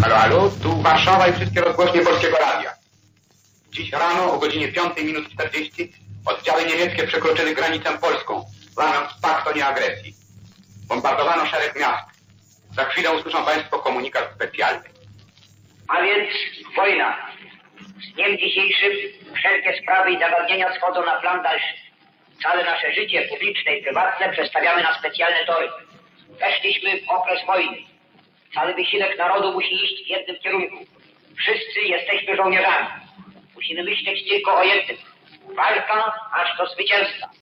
Halo, halo, tu Warszawa i wszystkie rozgłośnie Polskiego Radia. Dziś rano o godzinie 5:40 oddziały niemieckie przekroczyły granicę polską, łamiąc pakt o nieagresji. Bombardowano szereg miast. Za chwilę usłyszą Państwo komunikat specjalny. A więc wojna. Z dniem dzisiejszym wszelkie sprawy i zagadnienia schodzą na plan dalszy. Całe nasze życie publiczne i prywatne przestawiamy na specjalne tory. Weszliśmy w okres wojny. Cały wysiłek narodu musi iść w jednym kierunku. Wszyscy jesteśmy żołnierzami. Musimy myśleć tylko o jednym. Walka aż do zwycięstwa.